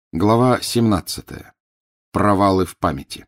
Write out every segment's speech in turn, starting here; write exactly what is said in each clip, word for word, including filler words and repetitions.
Глава семнадцатая. Провалы в памяти.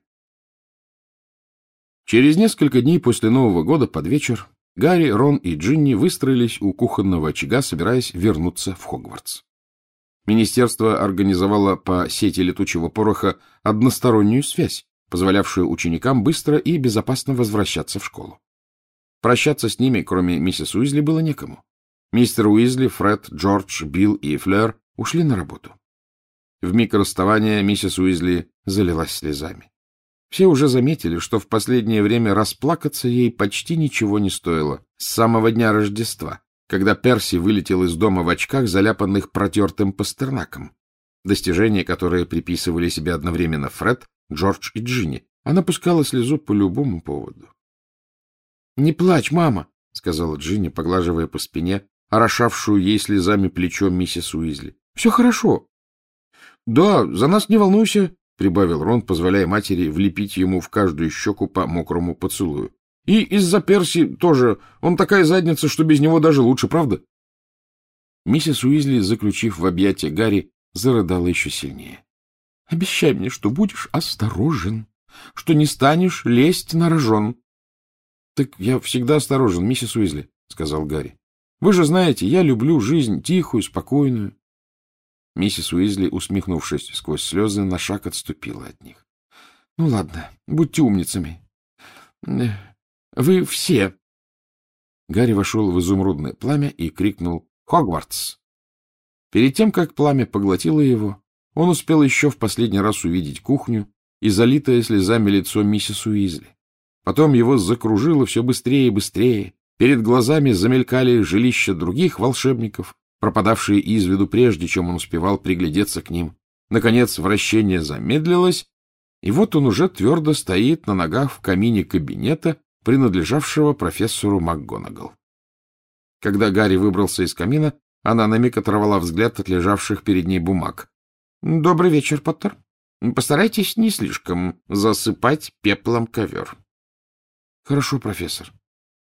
Через несколько дней после Нового года под вечер Гарри, Рон и Джинни выстроились у кухонного очага, собираясь вернуться в Хогвартс. Министерство организовало по сети летучего пороха одностороннюю связь, позволявшую ученикам быстро и безопасно возвращаться в школу. Прощаться с ними, кроме миссис Уизли, было некому. Мистер Уизли, Фред, Джордж, Билл и Флёр ушли на работу. В миг расставания миссис Уизли залилась слезами. Все уже заметили, что в последнее время расплакаться ей почти ничего не стоило с самого дня Рождества, когда Перси вылетел из дома в очках, заляпанных протертым пастернаком. Достижения, которые приписывали себе одновременно Фред, Джордж и Джинни. Она пускала слезу по любому поводу. — Не плачь, мама, — сказала Джинни, поглаживая по спине орошавшую ей слезами плечо миссис Уизли. — Все хорошо. — Да, за нас не волнуйся, — прибавил Рон, позволяя матери влепить ему в каждую щеку по мокрому поцелую. — И из-за Перси тоже. Он такая задница, что без него даже лучше, правда? Миссис Уизли, заключив в объятия Гарри, зарыдала еще сильнее. — Обещай мне, что будешь осторожен, что не станешь лезть на рожон. — Так я всегда осторожен, миссис Уизли, — сказал Гарри. — Вы же знаете, я люблю жизнь тихую, спокойную. Миссис Уизли, усмехнувшись сквозь слезы, на шаг отступила от них. — Ну, ладно, будьте умницами. — Вы все. Гарри вошел в изумрудное пламя и крикнул «Хогвартс!». Перед тем, как пламя поглотило его, он успел еще в последний раз увидеть кухню и залитое слезами лицо миссис Уизли. Потом его закружило все быстрее и быстрее. Перед глазами замелькали жилища других волшебников, пропадавшие из виду прежде, чем он успевал приглядеться к ним. Наконец вращение замедлилось, и вот он уже твердо стоит на ногах в камине кабинета, принадлежавшего профессору МакГонагал. Когда Гарри выбрался из камина, она на миг оторвала взгляд от лежавших перед ней бумаг. — Добрый вечер, Поттер. Постарайтесь не слишком засыпать пеплом ковер. — Хорошо, профессор.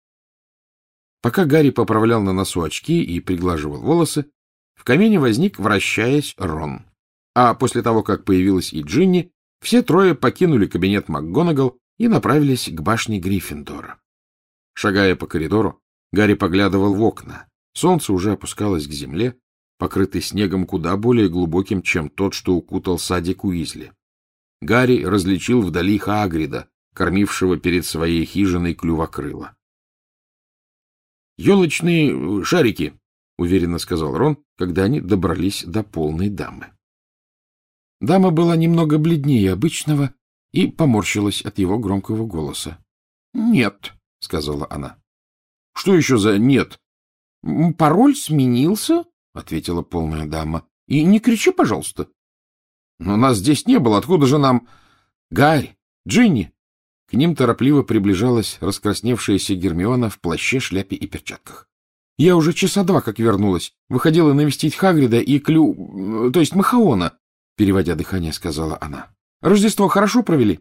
Пока Гарри поправлял на носу очки и приглаживал волосы, в камине возник, вращаясь, Рон. А после того, как появилась и Джинни, все трое покинули кабинет МакГонагал и направились к башне Гриффиндора. Шагая по коридору, Гарри поглядывал в окна. Солнце уже опускалось к земле, покрытый снегом куда более глубоким, чем тот, что укутал садик Уизли. Гарри различил вдали Хагрида, кормившего перед своей хижиной клювокрыла. «Елочные шарики», — уверенно сказал Рон, когда они добрались до полной дамы. Дама была немного бледнее обычного и поморщилась от его громкого голоса. — Нет, — сказала она. — Что еще за «нет»? — Пароль сменился, — ответила полная дама. — И не кричи, пожалуйста. — Но нас здесь не было. Откуда же нам... — Гарри! Джинни! К ним торопливо приближалась раскрасневшаяся Гермиона в плаще, шляпе и перчатках. — Я уже часа два как вернулась. Выходила навестить Хагрида и Клю... то есть Махаона, — переводя дыхание, сказала она. — Рождество хорошо провели?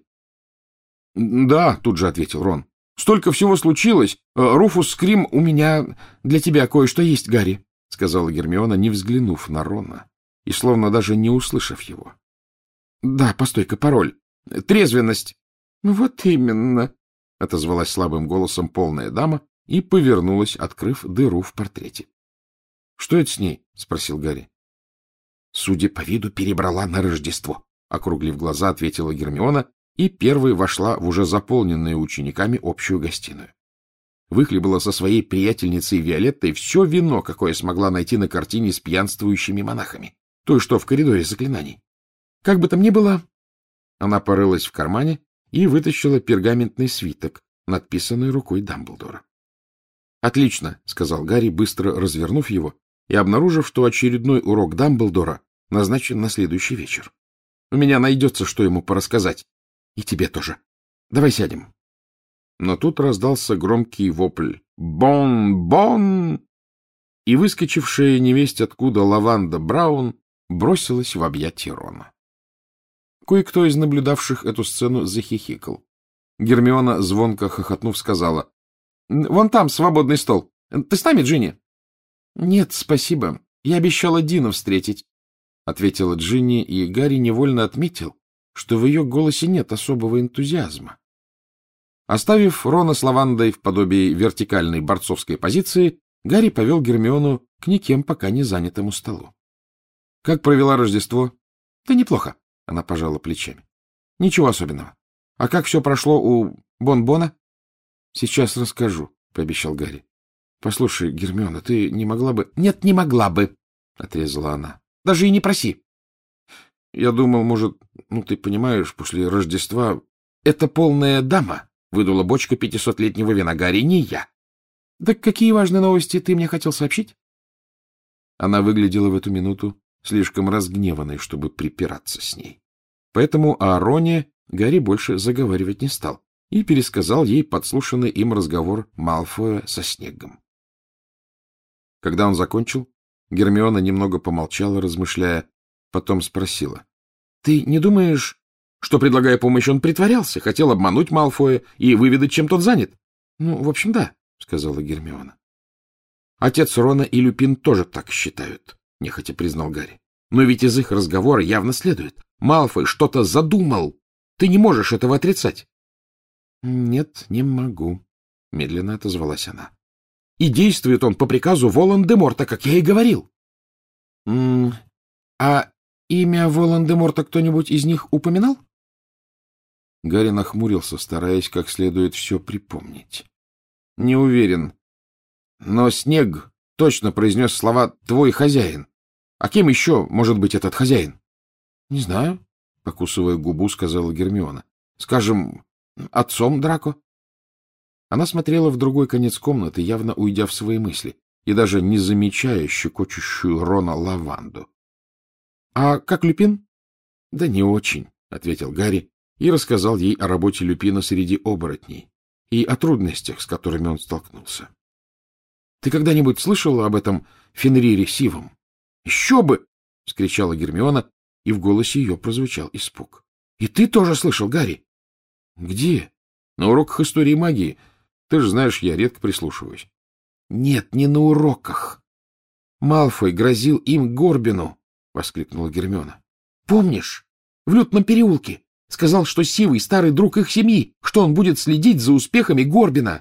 — Да, — тут же ответил Рон. — Столько всего случилось. Руфус Скрим, у меня для тебя кое-что есть, Гарри, — сказала Гермиона, не взглянув на Рона и словно даже не услышав его. — Да, постой-ка, пароль. Трезвенность. — Вот именно, — отозвалась слабым голосом полная дама и повернулась, открыв дыру в портрете. — Что это с ней? — спросил Гарри. — Судя по виду, перебрала на Рождество, — округлив глаза, ответила Гермиона и первой вошла в уже заполненную учениками общую гостиную. Выхлебала со своей приятельницей Виолеттой все вино, какое смогла найти на картине с пьянствующими монахами, той, что в коридоре заклинаний. Как бы там ни было, она порылась в кармане и вытащила пергаментный свиток, надписанный рукой Дамблдора. — Отлично, — сказал Гарри, быстро развернув его и обнаружив, что очередной урок Дамблдора назначен на следующий вечер. У меня найдется, что ему порассказать. И тебе тоже. Давай сядем. Но тут раздался громкий вопль «Бон-бон!», и выскочившая невесть откуда Лаванда Браун бросилась в объятия Рона. Кое-кто из наблюдавших эту сцену захихикал. Гермиона, звонко хохотнув, сказала: — Вон там свободный стол. Ты с нами, Джинни? — Нет, спасибо. Я обещала Дина встретить. ответила Джинни, и Гарри невольно отметил, что в ее голосе нет особого энтузиазма. Оставив Рона с Лавандой в подобии вертикальной борцовской позиции, Гарри повел Гермиону к никем пока не занятому столу. — Как провела Рождество? — Да неплохо, — она пожала плечами. — Ничего особенного. А как все прошло у Бон-Бона? — Сейчас расскажу, — пообещал Гарри. — Послушай, Гермиона, ты не могла бы... — Нет, не могла бы, — отрезала она. — Даже и не проси. — Я думал, может, ну, ты понимаешь, после Рождества... — Это полная дама, — выдула бочка пятисотлетнего вина. Гарри, не я. — Так какие важные новости ты мне хотел сообщить? Она выглядела в эту минуту слишком разгневанной, чтобы припираться с ней. Поэтому о Роне Гарри больше заговаривать не стал и пересказал ей подслушанный им разговор Малфоя со Снеггом. Когда он закончил, Гермиона немного помолчала, размышляя, потом спросила. — Ты не думаешь, что, предлагая помощь, он притворялся, хотел обмануть Малфоя и выведать, чем тот занят? — Ну, в общем, да, — сказала Гермиона. — Отец Рона и Люпин тоже так считают, — нехотя признал Гарри. — Но ведь из их разговора явно следует. Малфой что-то задумал. Ты не можешь этого отрицать. — Нет, не могу, — медленно отозвалась она. — И действует он по приказу Волан-де-Морта, как я и говорил. — А имя Волан-де-Морта кто-нибудь из них упоминал? Гарри нахмурился, стараясь как следует все припомнить. — Не уверен. Но Снегг точно произнес слова «твой хозяин». А кем еще может быть этот хозяин? — Не знаю, — покусывая губу, сказала Гермиона. — Скажем, отцом Драко? Она смотрела в другой конец комнаты, явно уйдя в свои мысли, и даже не замечая щекочущую Рона лаванду. — А как Люпин? — Да не очень, — ответил Гарри и рассказал ей о работе Люпина среди оборотней и о трудностях, с которыми он столкнулся. — Ты когда-нибудь слышал об этом Фенрире Сивом? — Еще бы! — вскричала Гермиона, и в голосе ее прозвучал испуг. — И ты тоже слышал, Гарри? — Где? — На уроках истории магии. Ты же знаешь, я редко прислушиваюсь. — Нет, не на уроках. Малфой грозил им Горбину, — воскликнула Гермиона. — Помнишь? В Лютном переулке. Сказал, что Сивый — старый друг их семьи, что он будет следить за успехами Горбина.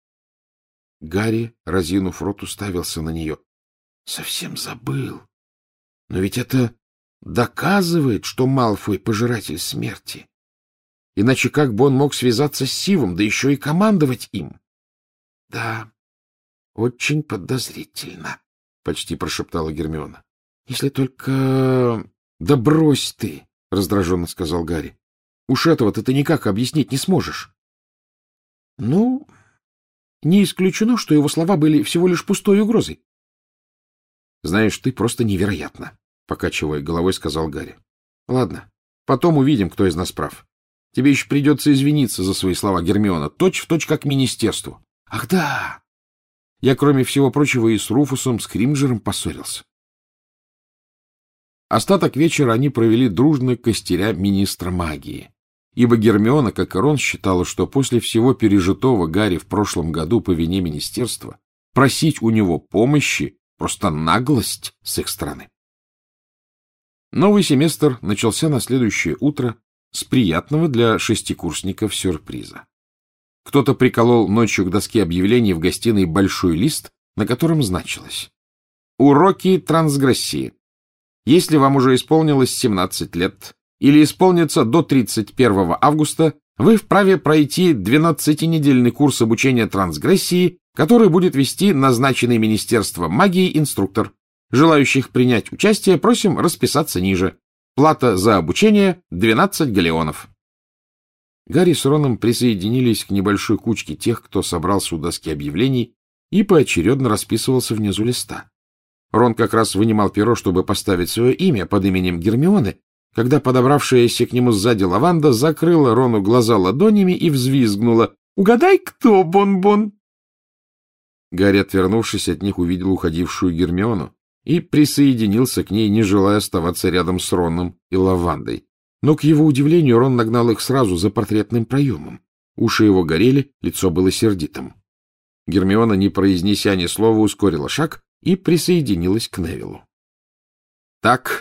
Гарри, разинув рот, уставился на нее. — Совсем забыл. Но ведь это доказывает, что Малфой — пожиратель смерти. Иначе как бы он мог связаться с Сивом, да еще и командовать им? — Да, очень подозрительно, — почти прошептала Гермиона. — Если только... — Да брось ты, — раздраженно сказал Гарри. — Уж этого-то ты никак объяснить не сможешь. — Ну, не исключено, что его слова были всего лишь пустой угрозой. — Знаешь, ты просто невероятна, — покачивая головой, сказал Гарри. — Ладно, потом увидим, кто из нас прав. Тебе еще придется извиниться за свои слова, Гермиона, точь-в-точь как министерству. — Ах да! Я, кроме всего прочего, и с Руфусом Скримджером поссорился. Остаток вечера они провели дружно костеря министра магии, ибо Гермиона, как и Рон, считала, что после всего пережитого Гарри в прошлом году по вине министерства просить у него помощи — просто наглость с их стороны. Новый семестр начался на следующее утро с приятного для шестикурсников сюрприза. Кто-то приколол ночью к доске объявлений в гостиной большой лист, на котором значилось: «Уроки трансгрессии. Если вам уже исполнилось семнадцать лет или исполнится до тридцать первого августа, вы вправе пройти двенадцатинедельный курс обучения трансгрессии, который будет вести назначенный Министерством магии инструктор. Желающих принять участие просим расписаться ниже. Плата за обучение — двенадцать галеонов». Гарри с Роном присоединились к небольшой кучке тех, кто собрался у доски объявлений и поочередно расписывался внизу листа. Рон как раз вынимал перо, чтобы поставить свое имя под именем Гермионы, когда подобравшаяся к нему сзади Лаванда закрыла Рону глаза ладонями и взвизгнула: «Угадай, кто, Бон-Бон!» Гарри, отвернувшись от них, увидел уходившую Гермиону и присоединился к ней, не желая оставаться рядом с Роном и Лавандой. Но, к его удивлению, Рон нагнал их сразу за портретным проемом. Уши его горели, лицо было сердитым. Гермиона, не произнеся ни слова, ускорила шаг и присоединилась к Невиллу. — Так,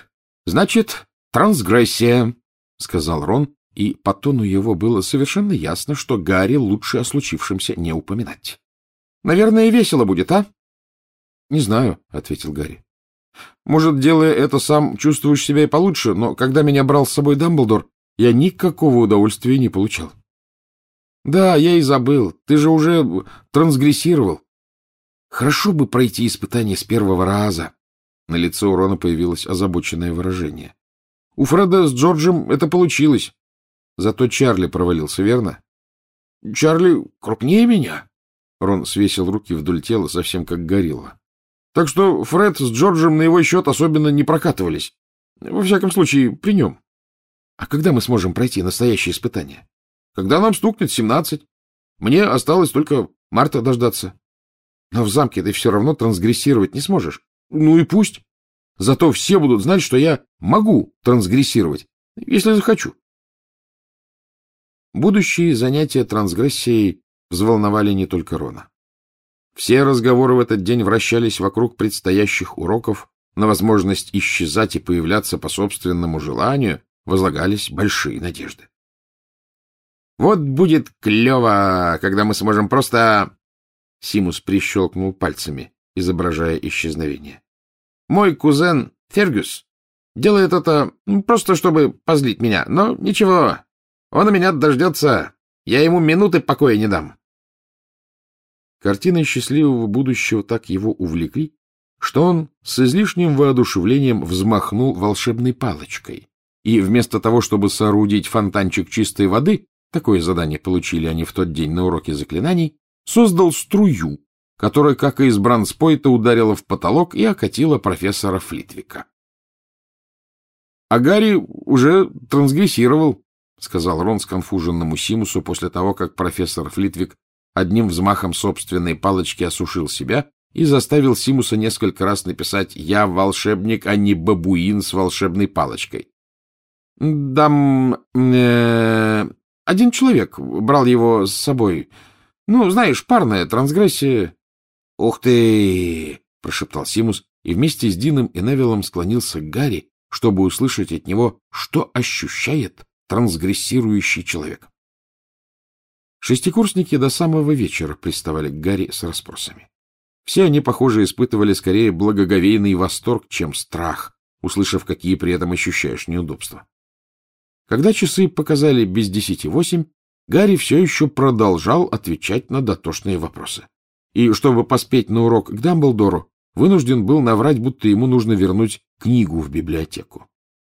Значит, трансгрессия, — сказал Рон, и по тону его было совершенно ясно, что Гарри лучше о случившемся не упоминать. — Наверное, весело будет, а? — Не знаю, — ответил Гарри. — Может, делая это, сам чувствуешь себя и получше, но когда меня брал с собой Дамблдор, я никакого удовольствия не получал. — Да, я и забыл. Ты же уже трансгрессировал. Хорошо бы пройти испытание с первого раза. На лице у Рона появилось озабоченное выражение. У Фреда с Джорджем это получилось. Зато Чарли провалился, верно? — Чарли крупнее меня. Рон свесил руки вдоль тела, совсем как горилла. Так что Фред с Джорджем на его счет особенно не прокатывались. Во всяком случае, при нем. А когда мы сможем пройти настоящее испытание? Когда нам стукнет семнадцать. Мне осталось только марта дождаться. Но в замке ты все равно трансгрессировать не сможешь. Ну и пусть. Зато все будут знать, что я могу трансгрессировать, если захочу. Будущие занятия трансгрессией взволновали не только Рона. Все разговоры в этот день вращались вокруг предстоящих уроков, на возможность исчезать и появляться по собственному желанию возлагались большие надежды. «Вот будет клево, когда мы сможем просто...» Симус прищелкнул пальцами, изображая исчезновение. «Мой кузен Фергюс делает это просто, чтобы позлить меня, но ничего, он у меня дождется, я ему минуты покоя не дам». Картины счастливого будущего так его увлекли, что он с излишним воодушевлением взмахнул волшебной палочкой, и вместо того, чтобы соорудить фонтанчик чистой воды, такое задание получили они в тот день на уроке заклинаний, создал струю, которая, как и из бранспойта, ударила в потолок и окатила профессора Флитвика. — А Гарри уже трансгрессировал, — сказал Рон сконфуженному Симусу после того, как профессор Флитвик одним взмахом собственной палочки осушил себя и заставил Симуса несколько раз написать «Я волшебник, а не бабуин с волшебной палочкой». — Дам... Э, один человек брал его с собой. Ну, знаешь, парная трансгрессия. — Ух ты! — прошептал Симус, и вместе с Дином и Невиллом склонился к Гарри, чтобы услышать от него, что ощущает трансгрессирующий человек. Шестикурсники до самого вечера приставали к Гарри с расспросами. Все они, похоже, испытывали скорее благоговейный восторг, чем страх, услышав, какие при этом ощущаешь неудобства. Когда часы показали без десяти восемь, Гарри все еще продолжал отвечать на дотошные вопросы. И, чтобы поспеть на урок к Дамблдору, вынужден был наврать, будто ему нужно вернуть книгу в библиотеку.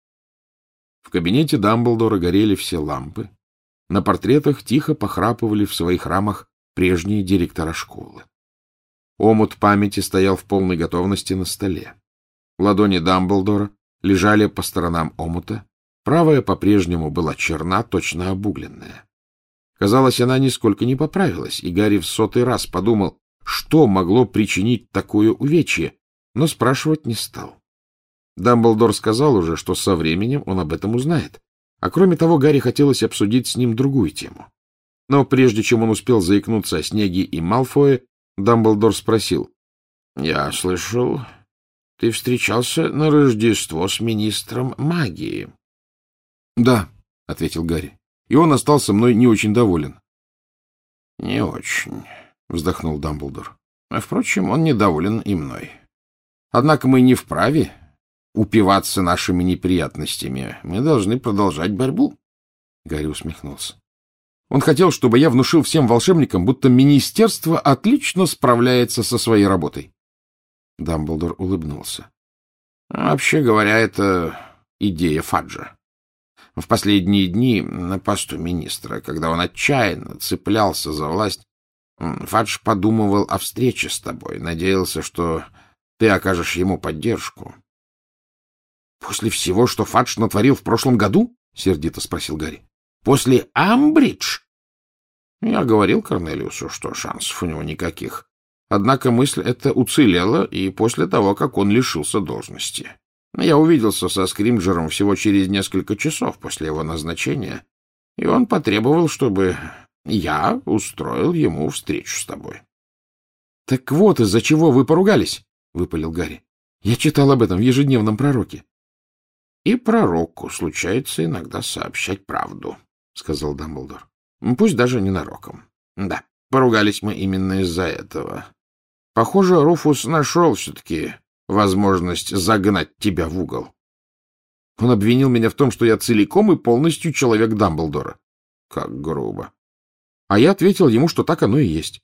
В кабинете Дамблдора горели все лампы. На портретах тихо похрапывали в своих рамах прежние директора школы. Омут памяти стоял в полной готовности на столе. Ладони Дамблдора лежали по сторонам омута, правая по-прежнему была черна, точно обугленная. Казалось, она нисколько не поправилась, и Гарри в сотый раз подумал, что могло причинить такое увечье, но спрашивать не стал. Дамблдор сказал уже, что со временем он об этом узнает. А кроме того, Гарри хотелось обсудить с ним другую тему. Но прежде чем он успел заикнуться о Снегге и Малфое, Дамблдор спросил. — Я слышал, ты встречался на Рождество с министром магии. — Да, — ответил Гарри, — и он остался мной не очень доволен. — Не очень, — вздохнул Дамблдор. — А, впрочем, он недоволен и мной. Однако мы не вправе упиваться нашими неприятностями. Мы должны продолжать борьбу. Гарри усмехнулся. Он хотел, чтобы я внушил всем волшебникам, будто министерство отлично справляется со своей работой. Дамблдор улыбнулся. Вообще говоря, это идея Фаджа. В последние дни на посту министра, когда он отчаянно цеплялся за власть, Фадж подумывал о встрече с тобой, надеялся, что ты окажешь ему поддержку. — После всего, что Фадж натворил в прошлом году? — сердито спросил Гарри. — После Амбридж? Я говорил Корнелиусу, что шансов у него никаких. Однако мысль эта уцелела и после того, как он лишился должности. Я увиделся со Скримджером всего через несколько часов после его назначения, и он потребовал, чтобы я устроил ему встречу с тобой. — Так вот из-за чего вы поругались, — выпалил Гарри. — Я читал об этом в ежедневном пророке. И пророку случается иногда сообщать правду, — сказал Дамблдор. — Пусть даже ненароком. Да, поругались мы именно из-за этого. Похоже, Руфус нашел все-таки возможность загнать тебя в угол. Он обвинил меня в том, что я целиком и полностью человек Дамблдора. Как грубо. А я ответил ему, что так оно и есть.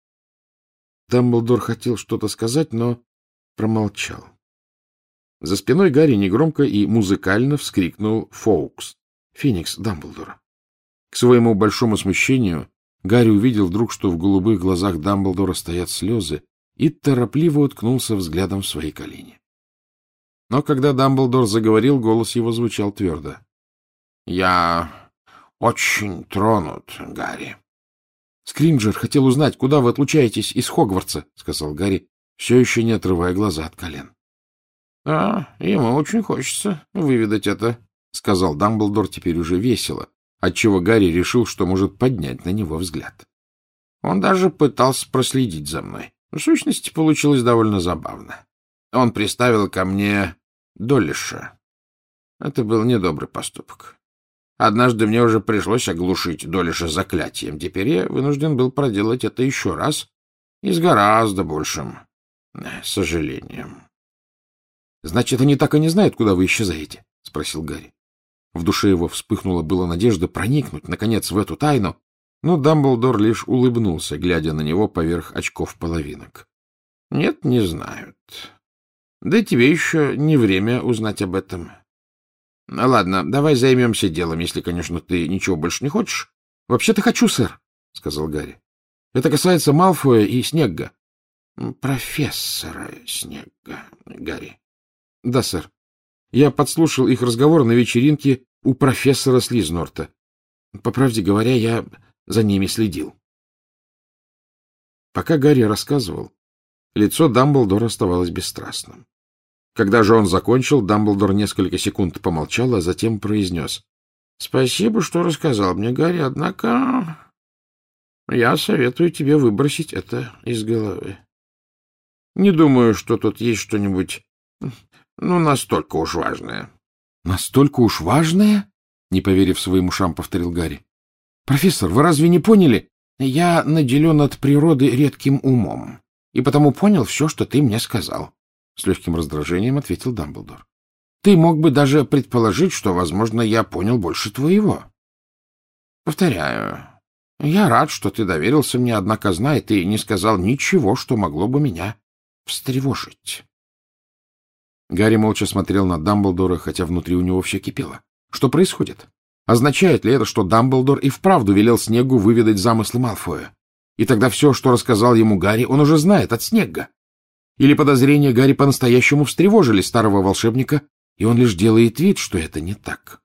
Дамблдор хотел что-то сказать, но промолчал. За спиной Гарри негромко и музыкально вскрикнул Фоукс, Феникс Дамблдора. К своему большому смущению Гарри увидел вдруг, что в голубых глазах Дамблдора стоят слезы, и торопливо уткнулся взглядом в свои колени. Но когда Дамблдор заговорил, голос его звучал твердо. — Я очень тронут, Гарри. — Скринджер хотел узнать, куда вы отлучаетесь из Хогвартса, — сказал Гарри, все еще не отрывая глаза от колен. — А, ему очень хочется выведать это, — сказал Дамблдор теперь уже весело, отчего Гарри решил, что может поднять на него взгляд. Он даже пытался проследить за мной. В сущности, получилось довольно забавно. Он приставил ко мне Долиша. Это был недобрый поступок. Однажды мне уже пришлось оглушить Долиша заклятием. Теперь я вынужден был проделать это еще раз и с гораздо большим сожалением. — Значит, они так и не знают, куда вы исчезаете? — спросил Гарри. В душе его вспыхнула была надежда проникнуть, наконец, в эту тайну, но Дамблдор лишь улыбнулся, глядя на него поверх очков-половинок. — Нет, не знают. Да тебе еще не время узнать об этом. — Ладно, давай займемся делом, если, конечно, ты ничего больше не хочешь. — Вообще-то хочу, сэр, — сказал Гарри. — Это касается Малфоя и Снегга. — Профессора Снегга, Гарри. — Да, сэр. Я подслушал их разговор на вечеринке у профессора Слизнорта. По правде говоря, я за ними следил. Пока Гарри рассказывал, лицо Дамблдора оставалось бесстрастным. Когда же он закончил, Дамблдор несколько секунд помолчал, а затем произнес: — Спасибо, что рассказал мне, Гарри, однако я советую тебе выбросить это из головы. Не думаю, что тут есть что-нибудь, ну, настолько уж важное. — Настолько уж важное? — не поверив своим ушам, повторил Гарри. — Профессор, вы разве не поняли? Я наделен от природы редким умом, и потому понял все, что ты мне сказал. — с легким раздражением ответил Дамблдор. — Ты мог бы даже предположить, что, возможно, я понял больше твоего. Повторяю, я рад, что ты доверился мне, однако, знай, ты не сказал ничего, что могло бы меня встревожить. Гарри молча смотрел на Дамблдора, хотя внутри у него все кипело. Что происходит? Означает ли это, что Дамблдор и вправду велел Снеггу выведать замыслы Малфоя? И тогда все, что рассказал ему Гарри, он уже знает от Снегга? Или подозрения Гарри по-настоящему встревожили старого волшебника, и он лишь делает вид, что это не так?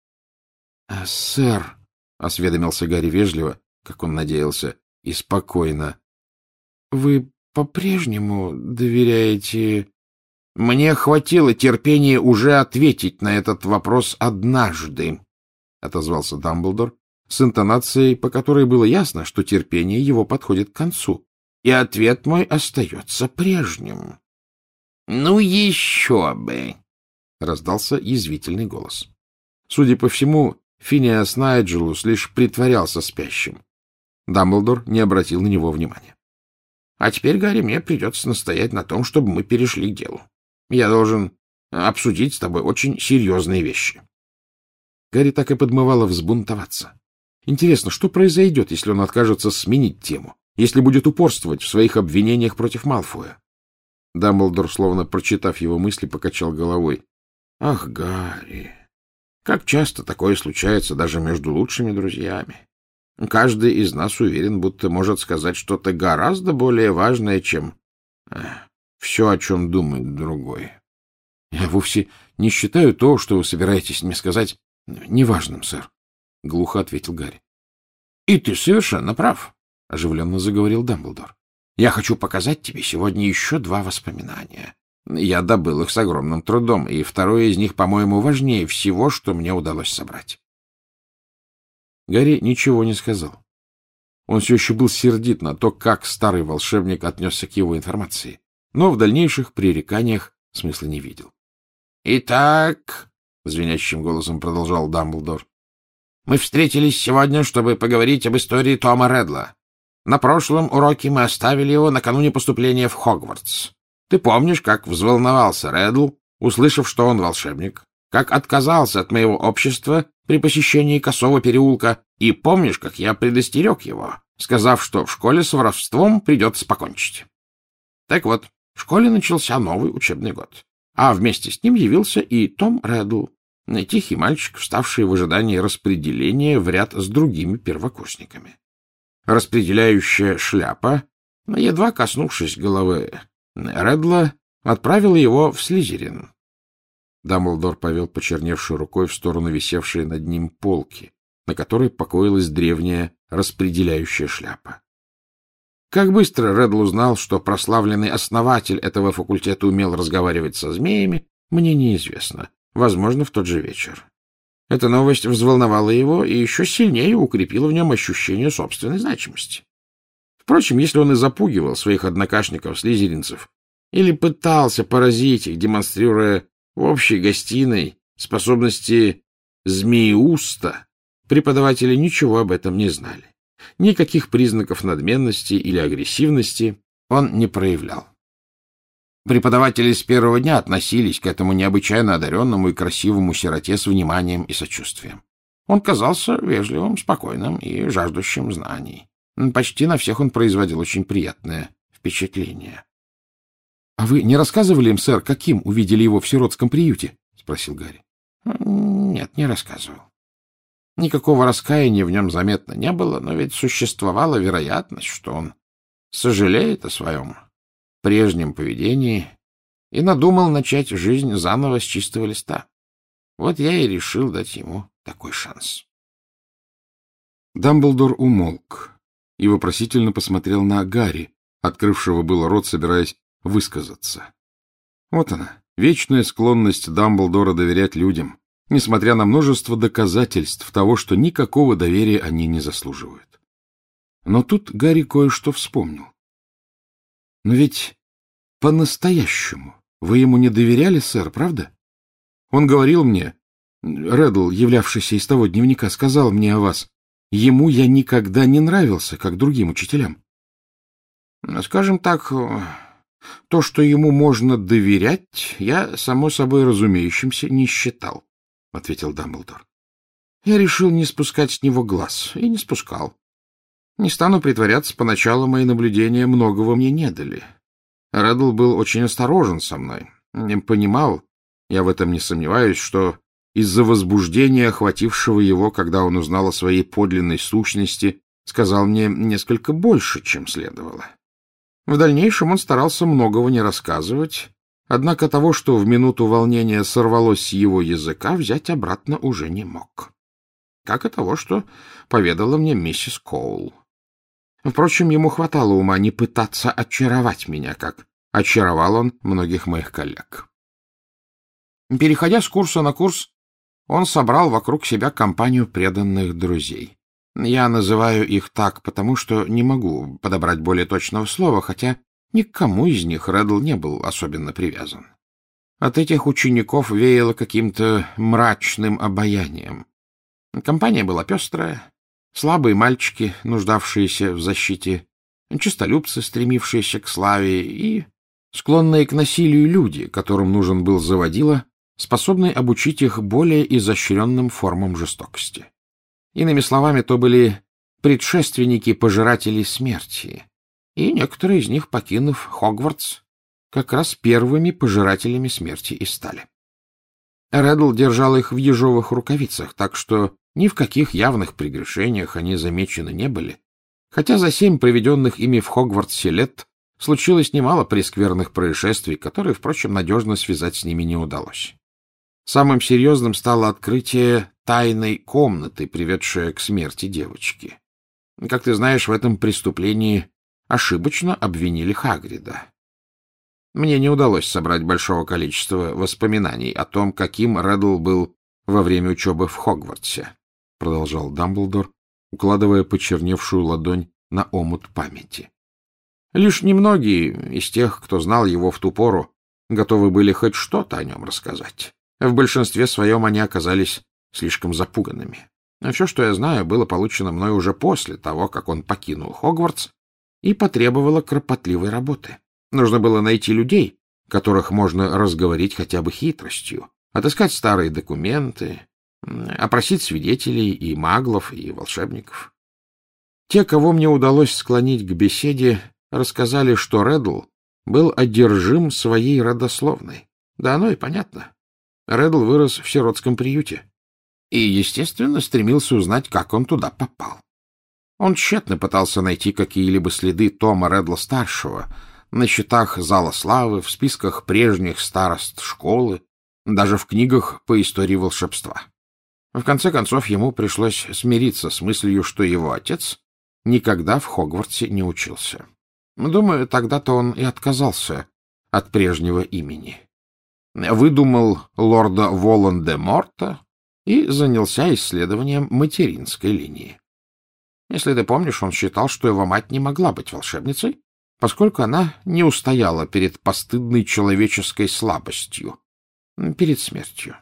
— Сэр, — осведомился Гарри вежливо, как он надеялся, и спокойно, — вы по-прежнему доверяете... — Мне хватило терпения уже ответить на этот вопрос однажды, — отозвался Дамблдор с интонацией, по которой было ясно, что терпение его подходит к концу. И ответ мой остается прежним. — Ну, еще бы! — раздался язвительный голос. Судя по всему, Финиас Найджелус лишь притворялся спящим. Дамблдор не обратил на него внимания. — А теперь, Гарри, мне придется настоять на том, чтобы мы перешли к делу. Я должен обсудить с тобой очень серьезные вещи. Гарри так и подмывало взбунтоваться. Интересно, что произойдет, если он откажется сменить тему? Если будет упорствовать в своих обвинениях против Малфоя? Дамблдор, словно прочитав его мысли, покачал головой. — Ах, Гарри, как часто такое случается даже между лучшими друзьями. Каждый из нас уверен, будто может сказать что-то гораздо более важное, чем э, все, о чем думает другой. — Я вовсе не считаю то, что вы собираетесь мне сказать, неважным, сэр, — глухо ответил Гарри. — И ты совершенно прав, — оживленно заговорил Дамблдор. — Я хочу показать тебе сегодня еще два воспоминания. Я добыл их с огромным трудом, и второе из них, по-моему, важнее всего, что мне удалось собрать. Гарри ничего не сказал. Он все еще был сердит на то, как старый волшебник отнесся к его информации, но в дальнейших пререканиях смысла не видел. — Итак, — звенящим голосом продолжал Дамблдор. — Мы встретились сегодня, чтобы поговорить об истории Тома Редла. На прошлом уроке мы оставили его накануне поступления в Хогвартс. Ты помнишь, как взволновался Редл, услышав, что он волшебник, как отказался от моего общества при посещении Косого переулка, и помнишь, как я предостерег его, сказав, что в школе с воровством придется покончить. Так вот, в школе начался новый учебный год, а вместе с ним явился и Том Редл, тихий мальчик, вставший в ожидании распределения в ряд с другими первокурсниками. Распределяющая шляпа, едва коснувшись головы Редла, отправила его в Слизерин. Дамблдор повел почерневшей рукой в сторону висевшей над ним полки, на которой покоилась древняя распределяющая шляпа. Как быстро Редл узнал, что прославленный основатель этого факультета умел разговаривать со змеями, мне неизвестно. Возможно, в тот же вечер. Эта новость взволновала его и еще сильнее укрепила в нем ощущение собственной значимости. Впрочем, если он и запугивал своих однокашников-слизеринцев или пытался поразить их, демонстрируя в общей гостиной способности змееуста, преподаватели ничего об этом не знали. Никаких признаков надменности или агрессивности он не проявлял. Преподаватели с первого дня относились к этому необычайно одаренному и красивому сироте с вниманием и сочувствием. Он казался вежливым, спокойным и жаждущим знаний. Почти на всех он производил очень приятное впечатление. — А вы не рассказывали им, сэр, каким увидели его в сиротском приюте? — спросил Гарри. — Нет, не рассказывал. Никакого раскаяния в нем заметно не было, но ведь существовала вероятность, что он сожалеет о своем прежнем поведении и надумал начать жизнь заново с чистого листа. Вот я и решил дать ему такой шанс. Дамблдор умолк и вопросительно посмотрел на Гарри, открывшего было рот, собираясь высказаться. Вот она, вечная склонность Дамблдора доверять людям, несмотря на множество доказательств того, что никакого доверия они не заслуживают. Но тут Гарри кое-что вспомнил. Но ведь по-настоящему вы ему не доверяли, сэр, правда? Он говорил мне, Редл, являвшийся из того дневника, сказал мне о вас. Ему я никогда не нравился, как другим учителям. Скажем так, то, что ему можно доверять, я, само собой разумеющимся, не считал, — ответил Дамблдор. Я решил не спускать с него глаз, и не спускал. Не стану притворяться, поначалу мои наблюдения многого мне не дали. Редл был очень осторожен со мной. Не понимал, я в этом не сомневаюсь, что из-за возбуждения, охватившего его, когда он узнал о своей подлинной сущности, сказал мне несколько больше, чем следовало. В дальнейшем он старался многого не рассказывать, однако того, что в минуту волнения сорвалось с его языка, взять обратно уже не мог. Как и того, что поведала мне миссис Коул. Впрочем, ему хватало ума не пытаться очаровать меня, как очаровал он многих моих коллег. Переходя с курса на курс, он собрал вокруг себя компанию преданных друзей. Я называю их так, потому что не могу подобрать более точного слова, хотя ни к кому из них Редл не был особенно привязан. От этих учеников веяло каким-то мрачным обаянием. Компания была пестрая. Слабые мальчики, нуждавшиеся в защите, честолюбцы, стремившиеся к славе, и склонные к насилию люди, которым нужен был заводила, способный обучить их более изощренным формам жестокости. Иными словами, то были предшественники пожирателей смерти, и некоторые из них, покинув Хогвартс, как раз первыми пожирателями смерти и стали. Редл держал их в ежовых рукавицах, так что ни в каких явных прегрешениях они замечены не были, хотя за семь проведенных ими в Хогвартсе лет случилось немало прескверных происшествий, которые, впрочем, надежно связать с ними не удалось. Самым серьезным стало открытие тайной комнаты, приведшее к смерти девочки. Как ты знаешь, в этом преступлении ошибочно обвинили Хагрида. Мне не удалось собрать большого количества воспоминаний о том, каким Редл был во время учебы в Хогвартсе, — продолжал Дамблдор, укладывая почерневшую ладонь на омут памяти. Лишь немногие из тех, кто знал его в ту пору, готовы были хоть что-то о нем рассказать. В большинстве своем они оказались слишком запуганными. Но все, что я знаю, было получено мной уже после того, как он покинул Хогвартс, и потребовало кропотливой работы. Нужно было найти людей, которых можно разговорить хотя бы хитростью, отыскать старые документы, опросить свидетелей и маглов, и волшебников. Те, кого мне удалось склонить к беседе, рассказали, что Реддл был одержим своей родословной. Да оно и понятно. Реддл вырос в сиротском приюте и, естественно, стремился узнать, как он туда попал. Он тщетно пытался найти какие-либо следы Тома Реддла-старшего на счетах Зала Славы, в списках прежних старост школы, даже в книгах по истории волшебства. В конце концов, ему пришлось смириться с мыслью, что его отец никогда в Хогвартсе не учился. Думаю, тогда-то он и отказался от прежнего имени. Выдумал лорда Волан-де-Морта и занялся исследованием материнской линии. Если ты помнишь, он считал, что его мать не могла быть волшебницей, поскольку она не устояла перед постыдной человеческой слабостью, перед смертью.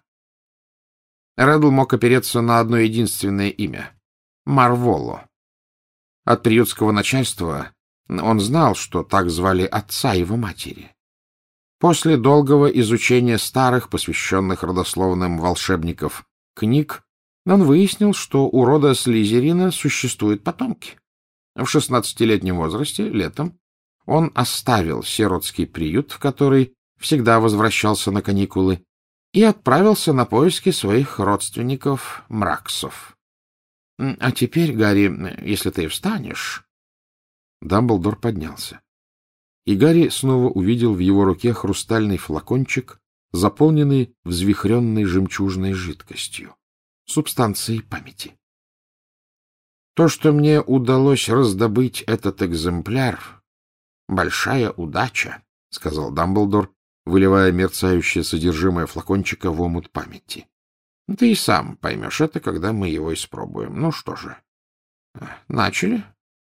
Реддл мог опереться на одно единственное имя — Марволо. От приютского начальства он знал, что так звали отца его матери. После долгого изучения старых, посвященных родословным волшебников, книг, он выяснил, что у рода Слизерина существуют потомки. В шестнадцатилетнем возрасте, летом, он оставил сиротский приют, в который всегда возвращался на каникулы, и отправился на поиски своих родственников Мраксов. — А теперь, Гарри, если ты встанешь... Дамблдор поднялся, и Гарри снова увидел в его руке хрустальный флакончик, заполненный взвихренной жемчужной жидкостью, субстанцией памяти. То, что мне удалось раздобыть этот экземпляр, — большая удача, — сказал Дамблдор, выливая мерцающее содержимое флакончика в омут памяти. — Ты и сам поймешь это, когда мы его испробуем. Ну что же, начали?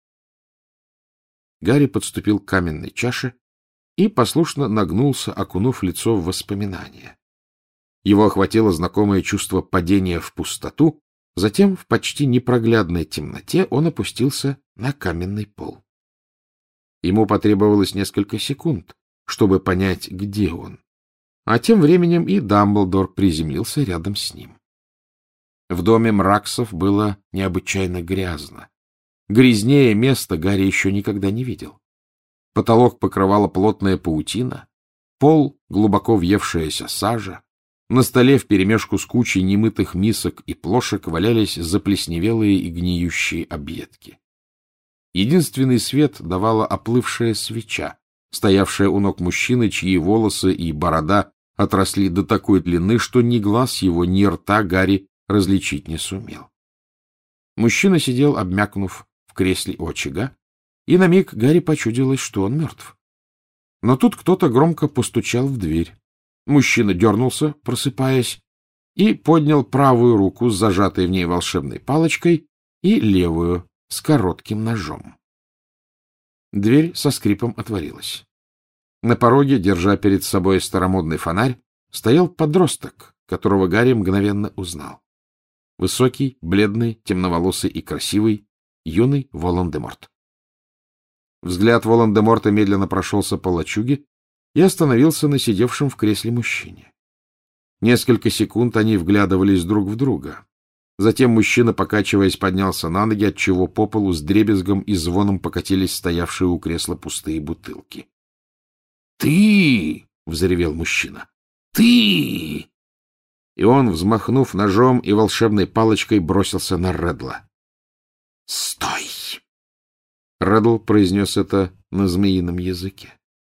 Гарри подступил к каменной чаше и послушно нагнулся, окунув лицо в воспоминания. Его охватило знакомое чувство падения в пустоту, затем в почти непроглядной темноте он опустился на каменный пол. Ему потребовалось несколько секунд, чтобы понять, где он. А тем временем и Дамблдор приземлился рядом с ним. В доме Мраксов было необычайно грязно. Грязнее места Гарри еще никогда не видел. Потолок покрывала плотная паутина, пол — глубоко въевшаяся сажа, на столе вперемешку с кучей немытых мисок и плошек валялись заплесневелые и гниющие объедки. Единственный свет давала оплывшая свеча, стоявшая у ног мужчины, чьи волосы и борода отросли до такой длины, что ни глаз его, ни рта Гарри различить не сумел. Мужчина сидел, обмякнув в кресле у очага, и на миг Гарри почудилось, что он мертв. Но тут кто-то громко постучал в дверь. Мужчина дернулся, просыпаясь, и поднял правую руку с зажатой в ней волшебной палочкой и левую с коротким ножом. Дверь со скрипом отворилась. На пороге, держа перед собой старомодный фонарь, стоял подросток, которого Гарри мгновенно узнал. Высокий, бледный, темноволосый и красивый, юный Волан-де-Морт. Взгляд Волан-де-Морта медленно прошелся по лачуге и остановился на сидевшем в кресле мужчине. Несколько секунд они вглядывались друг в друга. Затем мужчина, покачиваясь, поднялся на ноги, отчего по полу с дребезгом и звоном покатились стоявшие у кресла пустые бутылки. — Ты! — взревел мужчина. — Ты! И он, взмахнув ножом и волшебной палочкой, бросился на Реддла. — Стой! Реддл произнес это на змеином языке.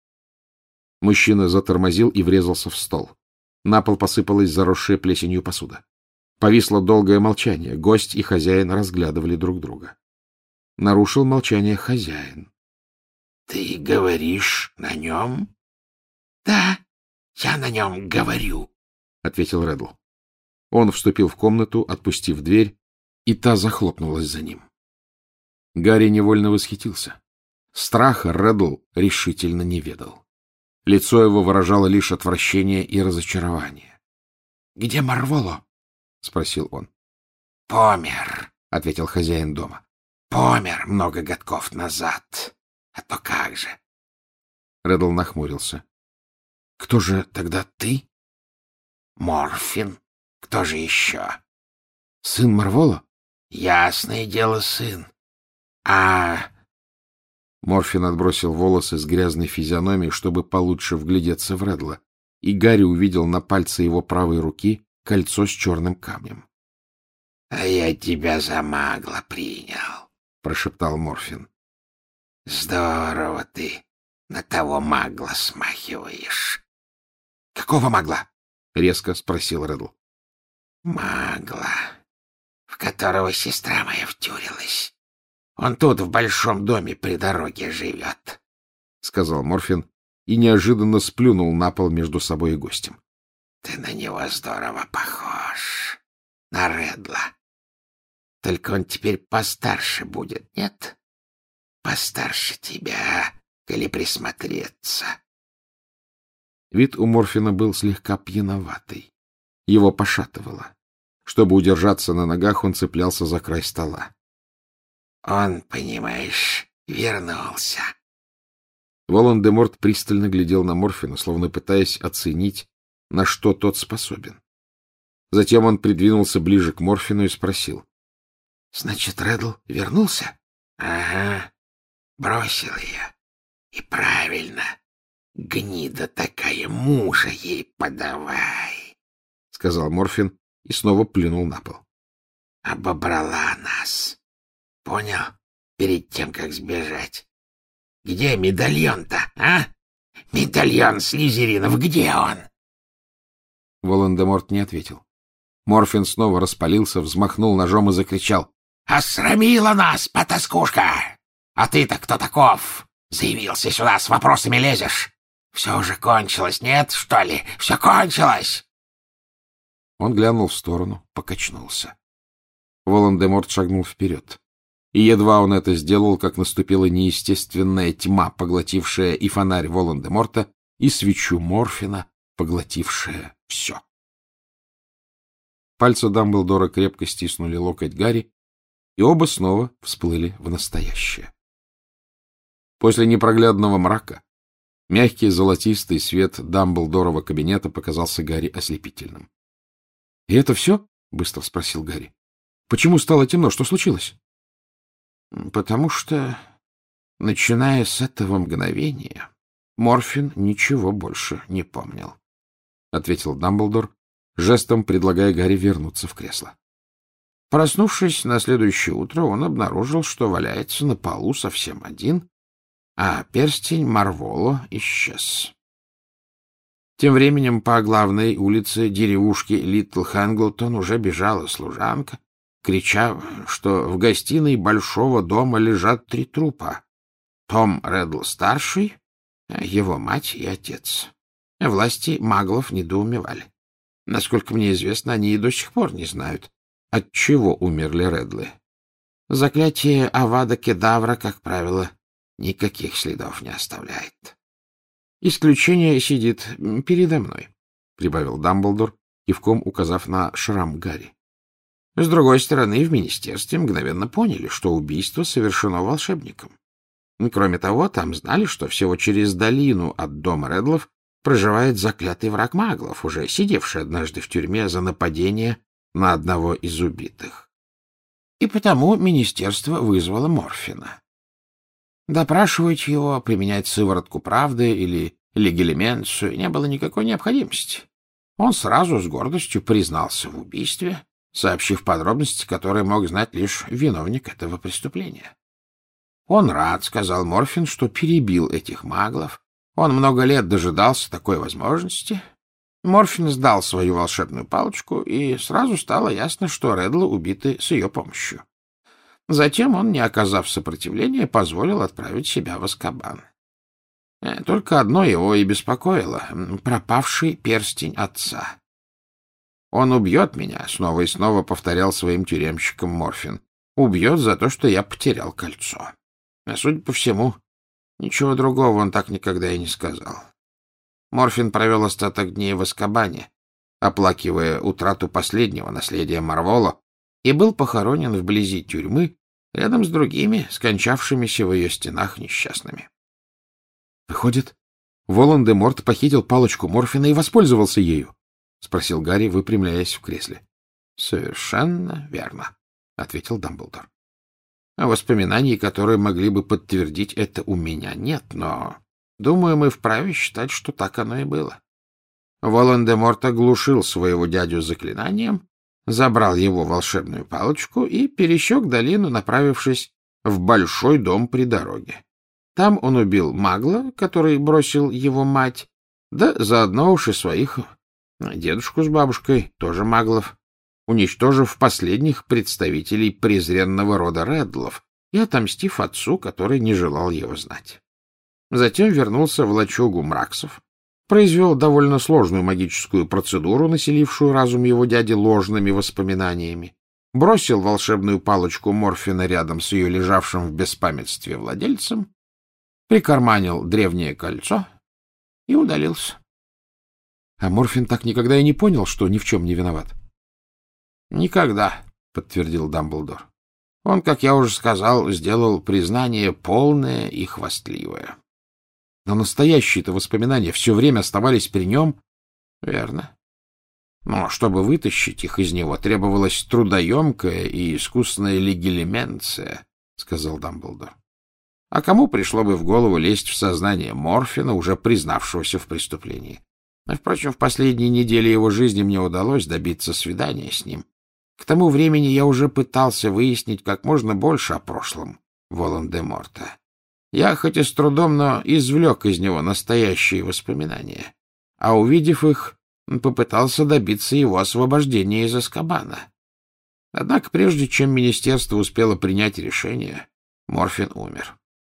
Мужчина затормозил и врезался в стол. На пол посыпалась заросшая плесенью посуда. Повисло долгое молчание. Гость и хозяин разглядывали друг друга. Нарушил молчание хозяин. — Ты говоришь на нем? — Да, я на нем говорю, — ответил Реддл. Он вступил в комнату, отпустив дверь, и та захлопнулась за ним. Гарри невольно восхитился. Страха Реддл решительно не ведал. Лицо его выражало лишь отвращение и разочарование. — Где Марволо? — спросил он. — Помер, — ответил хозяин дома. — Помер много годков назад. А то как же? Реддл нахмурился. — Кто же тогда ты? — Морфин. Кто же еще? — Сын Марволо? — Ясное дело, сын. А... Морфин отбросил волосы с грязной физиономией, чтобы получше вглядеться в Реддла, и Гарри увидел на пальце его правой руки кольцо с черным камнем. — А я тебя за магла принял, — прошептал Морфин. — Здорово ты на того магла смахиваешь. — Какого магла? — резко спросил Реддл. — Магла, в которого сестра моя втюрилась. Он тут, в большом доме при дороге живет, — сказал Морфин и неожиданно сплюнул на пол между собой и гостем. — Ты на него здорово похож, на Реддла. Только он теперь постарше будет, нет? Постарше тебя, коли присмотреться. Вид у Морфина был слегка пьяноватый. Его пошатывало. Чтобы удержаться на ногах, он цеплялся за край стола. Он, понимаешь, вернулся. Волан-де-Морт пристально глядел на Морфина, словно пытаясь оценить, на что тот способен. Затем он придвинулся ближе к Морфину и спросил. — Значит, Реддл вернулся? — Ага. Бросил ее. И правильно. Гнида такая, мужа ей подавай, — сказал Морфин и снова плюнул на пол. — Обобрала нас. Понял? Перед тем, как сбежать. Где медальон-то, а? Медальон Слизеринов, где он? Волан-де-Морт не ответил. Морфин снова распалился, взмахнул ножом и закричал. — Осрамила нас, потаскушка! А ты-то кто таков? Заявился сюда, с вопросами лезешь. Все уже кончилось, нет, что ли? Все кончилось! Он глянул в сторону, покачнулся. Волан-де-Морт шагнул вперед. И едва он это сделал, как наступила неестественная тьма, поглотившая и фонарь Волан-де-Морта, и свечу Морфина, поглотившая все. Пальцы Дамблдора крепко стиснули локоть Гарри, и оба снова всплыли в настоящее. После непроглядного мрака мягкий золотистый свет Дамблдорова кабинета показался Гарри ослепительным. — И это все? — быстро спросил Гарри. — Почему стало темно? Что случилось? — Потому что, начиная с этого мгновения, Морфин ничего больше не помнил, — ответил Дамблдор, жестом предлагая Гарри вернуться в кресло. Проснувшись на следующее утро, он обнаружил, что валяется на полу совсем один, а перстень Марволо исчез. Тем временем по главной улице деревушки Литл Хэнглтон уже бежала служанка, крича, что в гостиной большого дома лежат три трупа. Том Реддл-старший, его мать и отец. Власти маглов недоумевали. Насколько мне известно, они и до сих пор не знают, от чего умерли Реддлы. Заклятие Авада Кедавра, как правило, никаких следов не оставляет. Исключение сидит передо мной, — прибавил Дамблдор, кивком указав на шрам Гарри. С другой стороны, в министерстве мгновенно поняли, что убийство совершено волшебником. Кроме того, там знали, что всего через долину от дома Реддлов проживает заклятый враг маглов, уже сидевший однажды в тюрьме за нападение на одного из убитых. И потому министерство вызвало Морфина. Допрашивать его, применять сыворотку правды или легилименцию не было никакой необходимости. Он сразу с гордостью признался в убийстве, сообщив подробности, которые мог знать лишь виновник этого преступления. Он рад, — сказал Морфин, — что перебил этих маглов. Он много лет дожидался такой возможности. Морфин сдал свою волшебную палочку, и сразу стало ясно, что Реддлы убиты с ее помощью. Затем он, не оказав сопротивления, позволил отправить себя в Азкабан. Только одно его и беспокоило — пропавший перстень отца. «Он убьет меня», — снова и снова повторял своим тюремщикам Морфин. «Убьет за то, что я потерял кольцо». А судя по всему, ничего другого он так никогда и не сказал. Морфин провел остаток дней в Азкабане, оплакивая утрату последнего наследия Марвола, и был похоронен вблизи тюрьмы, рядом с другими, скончавшимися в ее стенах несчастными. — Выходит, Волан-де-Морт похитил палочку Морфина и воспользовался ею? — спросил Гарри, выпрямляясь в кресле. — Совершенно верно, — ответил Дамблдор. — Воспоминаний, которые могли бы подтвердить это, у меня нет, но, думаю, мы вправе считать, что так оно и было. Волан-де-Морт оглушил своего дядю заклинанием, забрал его волшебную палочку и пересек долину, направившись в большой дом при дороге. Там он убил магла, который бросил его мать, да заодно уж и своих дедушку с бабушкой, тоже маглов, уничтожив последних представителей презренного рода Реддлов и отомстив отцу, который не желал его знать. Затем вернулся в лачугу Мраксов, произвел довольно сложную магическую процедуру, населившую разум его дяди ложными воспоминаниями, бросил волшебную палочку Морфина рядом с ее лежавшим в беспамятстве владельцем, прикарманил древнее кольцо и удалился. А Морфин так никогда и не понял, что ни в чем не виноват. — Никогда, — подтвердил Дамблдор. Он, как я уже сказал, сделал признание полное и хвастливое. Но настоящие-то воспоминания все время оставались при нем. — Верно. Но чтобы вытащить их из него, требовалась трудоемкая и искусная легилименция, — сказал Дамблдор. А кому пришло бы в голову лезть в сознание Морфина, уже признавшегося в преступлении? Впрочем, в последние недели его жизни мне удалось добиться свидания с ним. К тому времени я уже пытался выяснить как можно больше о прошлом Волан-де-Морта. Я хоть и с трудом, но извлек из него настоящие воспоминания, а, увидев их, попытался добиться его освобождения из Азкабана. Однако прежде чем министерство успело принять решение, Морфин умер.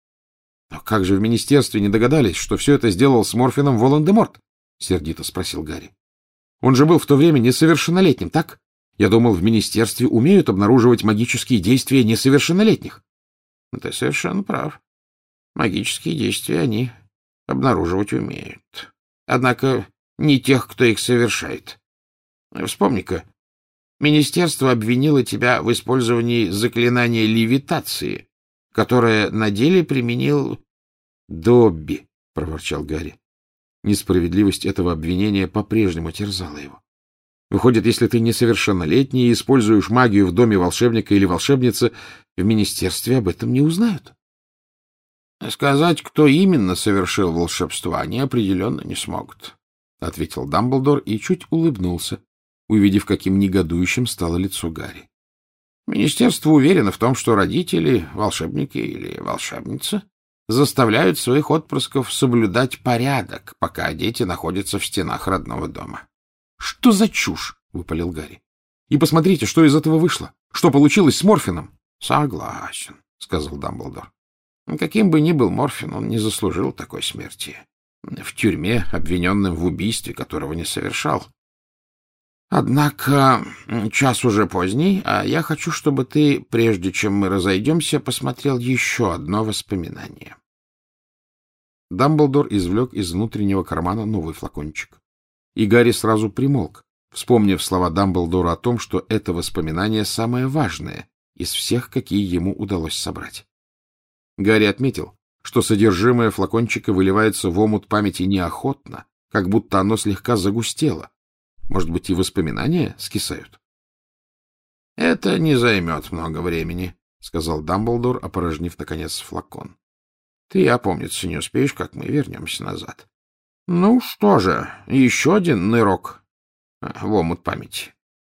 — Но как же в министерстве не догадались, что все это сделал с Морфином Волан-де-Морт? — сердито спросил Гарри. — Он же был в то время несовершеннолетним, так? Я думал, в министерстве умеют обнаруживать магические действия несовершеннолетних. — Ты совершенно прав. Магические действия они обнаруживать умеют. Однако не тех, кто их совершает. Вспомни-ка, министерство обвинило тебя в использовании заклинания левитации, которое на деле применил... — Добби, — проворчал Гарри. Несправедливость этого обвинения по-прежнему терзала его. Выходит, если ты несовершеннолетний и используешь магию в доме волшебника или волшебницы, в министерстве об этом не узнают. Сказать, кто именно совершил волшебство, они определенно не смогут, — ответил Дамблдор и чуть улыбнулся, увидев, каким негодующим стало лицо Гарри. Министерство уверено в том, что родители, волшебники или волшебница, заставляют своих отпрысков соблюдать порядок, пока дети находятся в стенах родного дома. — Что за чушь? — выпалил Гарри. — И посмотрите, что из этого вышло. Что получилось с Морфином? — Согласен, — сказал Дамблдор. Каким бы ни был Морфин, он не заслужил такой смерти. В тюрьме, обвиненным в убийстве, которого не совершал. Однако час уже поздний, а я хочу, чтобы ты, прежде чем мы разойдемся, посмотрел еще одно воспоминание. Дамблдор извлек из внутреннего кармана новый флакончик. И Гарри сразу примолк, вспомнив слова Дамблдора о том, что это воспоминание самое важное из всех, какие ему удалось собрать. Гарри отметил, что содержимое флакончика выливается в омут памяти неохотно, как будто оно слегка загустело. Может быть, и воспоминания скисают? — Это не займет много времени, — сказал Дамблдор, опорожнив, наконец, флакон. — Ты, опомниться не успеешь, как мы вернемся назад. Ну что же, еще один нырок в омут памяти.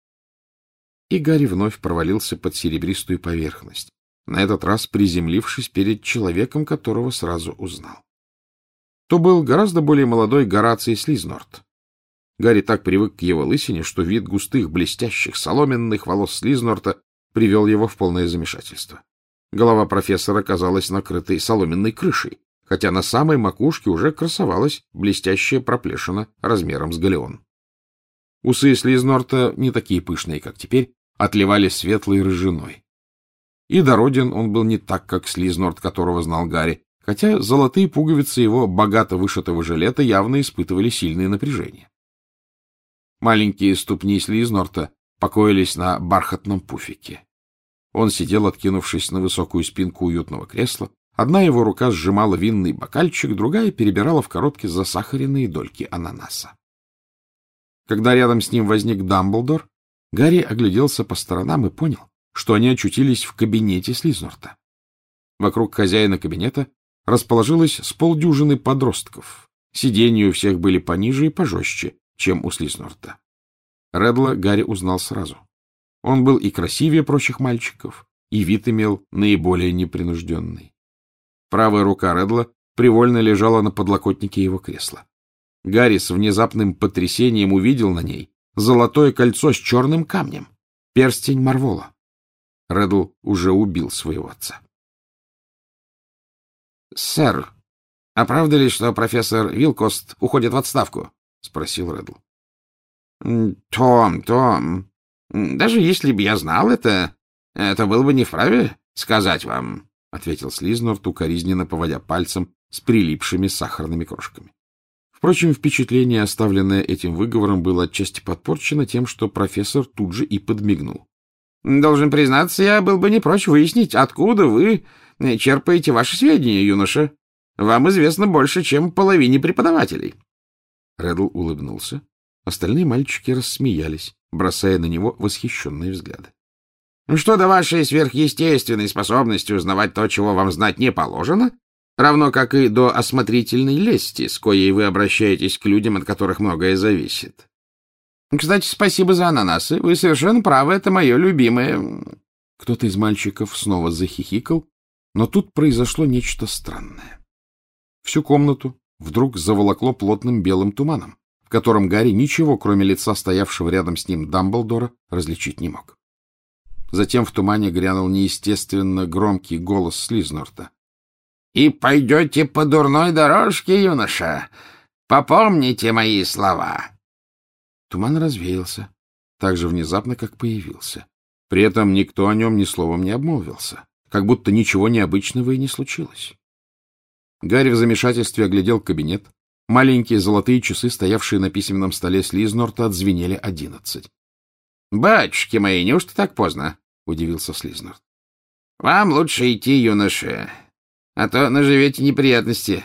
И Гарри вновь провалился под серебристую поверхность, на этот раз приземлившись перед человеком, которого сразу узнал. То был гораздо более молодой Гораций Слизнорт. Гарри так привык к его лысине, что вид густых, блестящих, соломенных волос Слизнорта привел его в полное замешательство. Голова профессора казалась накрытой соломенной крышей, хотя на самой макушке уже красовалась блестящая проплешина размером с галеон. Усы Слизнорта, не такие пышные, как теперь, отливали светлой рыжиной. И дороден он был не так, как Слизнорт, которого знал Гарри, хотя золотые пуговицы его богато вышитого жилета явно испытывали сильное напряжение. Маленькие ступни Слизнорта покоились на бархатном пуфике. Он сидел, откинувшись на высокую спинку уютного кресла. Одна его рука сжимала винный бокальчик, другая перебирала в коробке засахаренные дольки ананаса. Когда рядом с ним возник Дамблдор, Гарри огляделся по сторонам и понял, что они очутились в кабинете Слизнорта. Вокруг хозяина кабинета расположилось с полдюжины подростков. Сиденья у всех были пониже и пожестче, чем у Слизнорта. Реддла Гарри узнал сразу. Он был и красивее прочих мальчиков, и вид имел наиболее непринужденный. Правая рука Реддла привольно лежала на подлокотнике его кресла. Гарри с внезапным потрясением увидел на ней золотое кольцо с черным камнем, перстень Марвола. Реддл уже убил своего отца. — Сэр, а правда ли, что профессор Вилкост уходит в отставку? — спросил Реддл. — Том, Том, даже если бы я знал это, это было бы не вправе сказать вам, — ответил Слизнорт, укоризненно поводя пальцем с прилипшими сахарными крошками. Впрочем, впечатление, оставленное этим выговором, было отчасти подпорчено тем, что профессор тут же и подмигнул. — Должен признаться, я был бы не прочь выяснить, откуда вы черпаете ваши сведения, юноша. Вам известно больше, чем половине преподавателей. Реддл улыбнулся. Остальные мальчики рассмеялись, бросая на него восхищенные взгляды. — Что до вашей сверхъестественной способности узнавать то, чего вам знать не положено, равно как и до осмотрительной лести, с коей вы обращаетесь к людям, от которых многое зависит. Кстати, спасибо за ананасы. Вы совершенно правы, это мое любимое. Кто-то из мальчиков снова захихикал, но тут произошло нечто странное. Всю комнату вдруг заволокло плотным белым туманом, в котором Гарри ничего, кроме лица стоявшего рядом с ним Дамблдора, различить не мог. Затем в тумане грянул неестественно громкий голос Слизнорта. — И пойдете по дурной дорожке, юноша. Попомните мои слова. Туман развеялся, так же внезапно, как появился. При этом никто о нем ни словом не обмолвился, как будто ничего необычного и не случилось. Гарри в замешательстве оглядел кабинет. Маленькие золотые часы, стоявшие на письменном столе Слизнорта, отзвенели одиннадцать. — Батюшки мои, неужто так поздно? — удивился Слизнорт. — Вам лучше идти, юноша, а то наживете неприятности.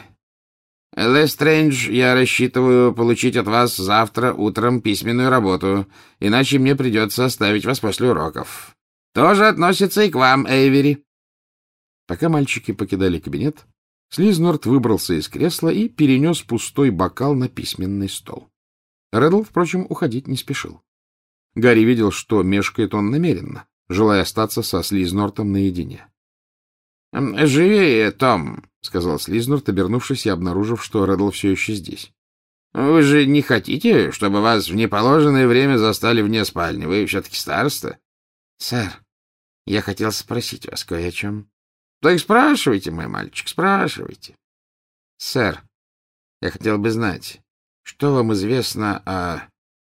Лестрэндж, я рассчитываю получить от вас завтра утром письменную работу, иначе мне придется оставить вас после уроков. Тоже относится и к вам, Эйвери. Пока мальчики покидали кабинет, Слизнорт выбрался из кресла и перенес пустой бокал на письменный стол. Реддл, впрочем, уходить не спешил. Гарри видел, что мешкает он намеренно, желая остаться со Слизнортом наедине. — Живее, Том, — сказал Слизнорт, обернувшись и обнаружив, что Реддл все еще здесь. — Вы же не хотите, чтобы вас в неположенное время застали вне спальни? Вы все-таки староста. — Сэр, я хотел спросить вас кое о чем. — Так спрашивайте, мой мальчик, спрашивайте. — Сэр, я хотел бы знать, что вам известно о...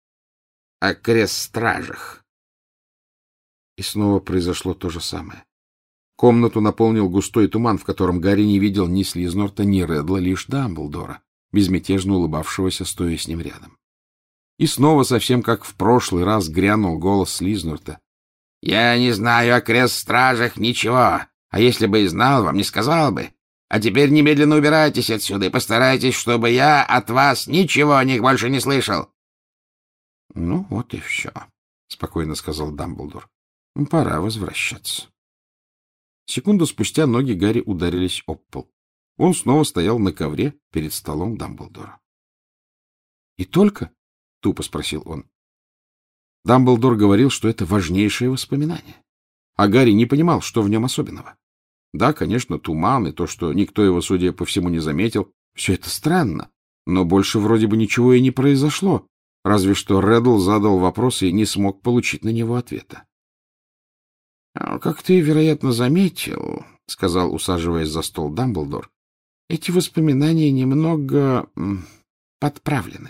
о крест-стражах? И снова произошло то же самое. Комнату наполнил густой туман, в котором Гарри не видел ни Слизнорта, ни Реддла, лишь Дамблдора, безмятежно улыбавшегося, стоя с ним рядом. И снова, совсем как в прошлый раз, грянул голос Слизнорта. — Я не знаю о крест-стражах ничего, а если бы и знал, вам не сказал бы. А теперь немедленно убирайтесь отсюда и постарайтесь, чтобы я от вас ничего о них больше не слышал. — Ну, вот и все, — спокойно сказал Дамблдор. — Пора возвращаться. Секунду спустя ноги Гарри ударились об пол. Он снова стоял на ковре перед столом Дамблдора. — И только? — тупо спросил он. Дамблдор говорил, что это важнейшее воспоминание. А Гарри не понимал, что в нем особенного. Да, конечно, туман и то, что никто его, судя по всему, не заметил, все это странно, но больше вроде бы ничего и не произошло, разве что Реддл задал вопрос и не смог получить на него ответа. — Как ты, вероятно, заметил, — сказал, усаживаясь за стол Дамблдор, — эти воспоминания немного подправлены.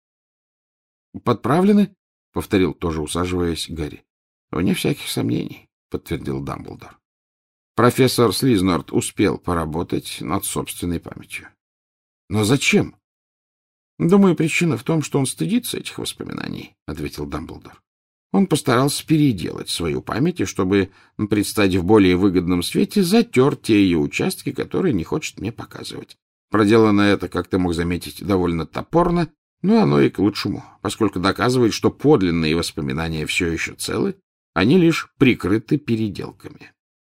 — Подправлены? — повторил, тоже усаживаясь, Гарри. — Вне всяких сомнений, — подтвердил Дамблдор. Профессор Слизнорт успел поработать над собственной памятью. — Но зачем? — Думаю, причина в том, что он стыдится этих воспоминаний, — ответил Дамблдор. Он постарался переделать свою память, и чтобы предстать в более выгодном свете, затер те ее участки, которые не хочет мне показывать. Проделано это, как ты мог заметить, довольно топорно, но оно и к лучшему, поскольку доказывает, что подлинные воспоминания все еще целы, они лишь прикрыты переделками.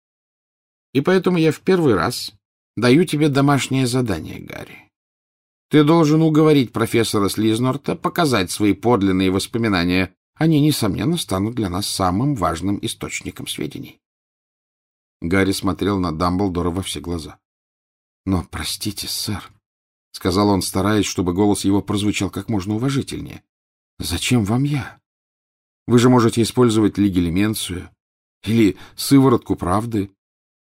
И поэтому я в первый раз даю тебе домашнее задание, Гарри. Ты должен уговорить профессора Слизнорта показать свои подлинные воспоминания. Они, несомненно, станут для нас самым важным источником сведений. Гарри смотрел на Дамблдора во все глаза. — Но, простите, сэр, — сказал он, стараясь, чтобы голос его прозвучал как можно уважительнее. — Зачем вам я? Вы же можете использовать легилименцию или сыворотку правды.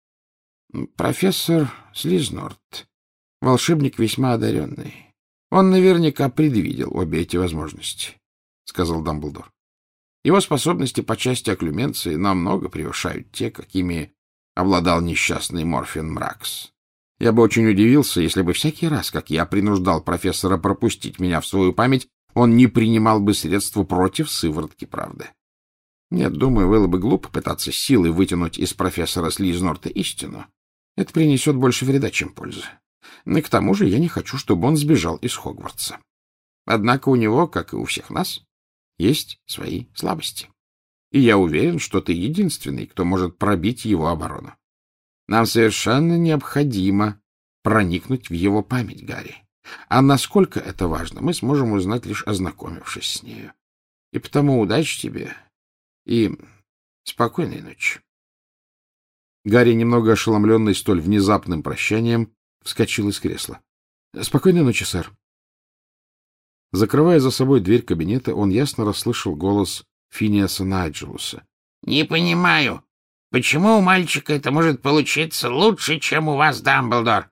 — Профессор Слизнорт, волшебник весьма одаренный. Он наверняка предвидел обе эти возможности, — сказал Дамблдор. Его способности по части окклюменции намного превышают те, какими обладал несчастный Морфин Мракс. Я бы очень удивился, если бы всякий раз, как я принуждал профессора пропустить меня в свою память, он не принимал бы средства против сыворотки правды. Нет, думаю, было бы глупо пытаться силой вытянуть из профессора Слизнорта истину. Это принесет больше вреда, чем пользы. И к тому же я не хочу, чтобы он сбежал из Хогвартса. Однако у него, как и у всех нас, есть свои слабости. И я уверен, что ты единственный, кто может пробить его оборону. Нам совершенно необходимо проникнуть в его память, Гарри. А насколько это важно, мы сможем узнать, лишь ознакомившись с нею. И потому удачи тебе и спокойной ночи. Гарри, немного ошеломленный столь внезапным прощанием, вскочил из кресла. — Спокойной ночи, сэр. Закрывая за собой дверь кабинета, он ясно расслышал голос Финиаса Найджелуса. — Не понимаю, почему у мальчика это может получиться лучше, чем у вас, Дамблдор?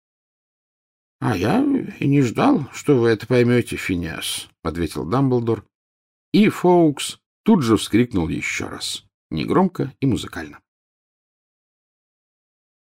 — А я и не ждал, что вы это поймете, Финиас, — ответил Дамблдор. И Фоукс тут же вскрикнул еще раз, негромко и музыкально.